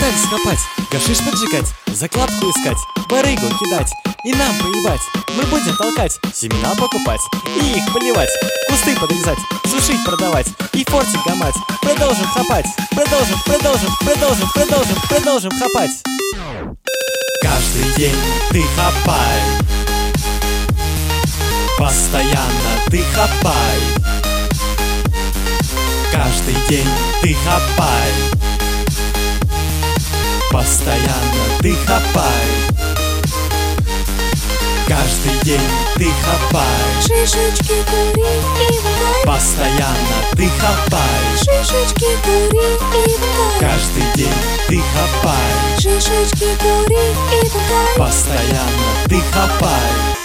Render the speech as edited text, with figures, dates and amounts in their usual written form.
Пытались копать, гашиш поджигать, закладку искать, барыгу кидать и нам поебать. Мы будем толкать, семена покупать и их поливать, кусты подрезать, сушить, продавать и фортик гамать. Продолжим хапать, продолжим хапать. Каждый день ты хапай, постоянно ты хапай. Каждый день ты хапай, постоянно ты хапай. Каждый день ты хапай, шишечки кури и валяй. постоянно ты хапай. Шишечки кури и валяй. Каждый день ты хапай, Шишечки кури и валяй. постоянно ты хапай.